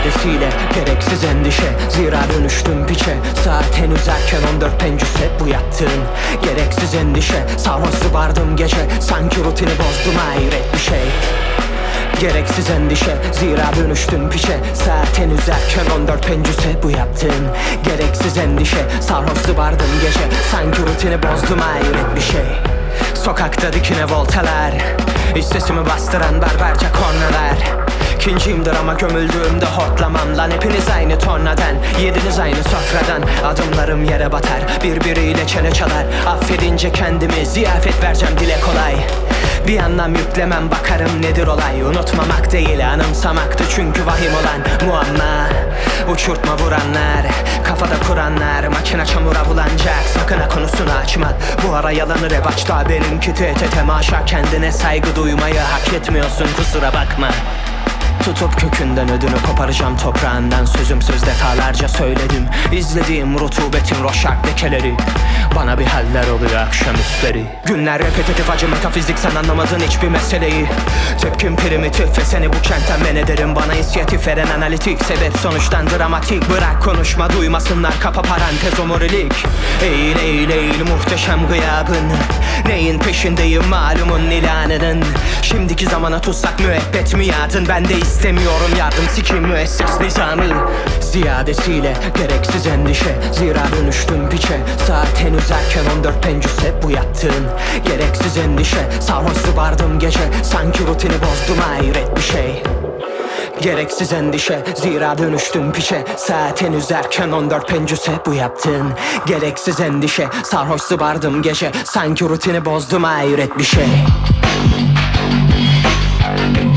Ziyadesiyle gereksiz endişe, zira dönüştüm piçe. Saat henüz erken 14 pencüs hep bu yaptığın gereksiz endişe. Sarhoş vardım gece, sanki rutini bozdum hayret bir şey. Gereksiz endişe, zira dönüştüm piçe. Saat henüz erken 14 pencüs hep bu yaptığın gereksiz endişe. Sarhoş vardım gece, sanki rutini bozdum hayret bir şey. Sokakta dikine voltalar, iç sesimi bastıran berberce kornalar. İkinciyimdir ama gömüldüğümde hortlamam lan. Hepiniz aynı tornadan, yediniz aynı sofradan. Adımlarım yere batar, birbiriyle çene çalar. Affedince kendimi ziyafet vereceğim dile kolay. Bir anlam yüklemem, bakarım nedir olay. Unutmamak değil anımsamaktı çünkü vahim olan muamma. Uçurtma vuranlar, kafada kuranlar, makine çamura bulanacak, sakın ha konusunu açma. Bu ara yalanı revaçta, benimki TTT maşa. Kendine saygı duymayı hak etmiyorsun, kusura bakma. Tutup kökünden ödünü koparacağım toprağından. Sözüm söz defalarca söyledim. İzlediğim rutubetin roşak lekeleri. Bana bir haller oluyor akşamüstleri. Günler repetitif, acı metafizik, sen anlamadın hiçbir meseleyi. Tepkim primitif ve seni bu kentten men ederim. Bana inisiyatif veren analitik, sebep sonuçtan dramatik. Bırak konuşma, duymasınlar, kapa parantez omurilik. Eğil eğil eğil muhteşem gıyabın. Neyin peşindeyim malumun ilanının. Şimdiki zamana tutsak müebbet miadın. Ben de istemiyorum yardım, sikim müesses nizamı. Ziyadesiyle gereksiz endişe, zira dönüştüm piçe. Saat henüz erken 14 pencüs hep bu yaptığın gereksiz endişe. Sarhoş vardım gece, sanki rutini bozdum hayret bir şey. Gereksiz endişe, zira dönüştüm piçe. Saat henüz erken 14 pencüs hep bu yaptığın gereksiz endişe. Sarhoş vardım gece, sanki rutini bozdum hayret bir şey.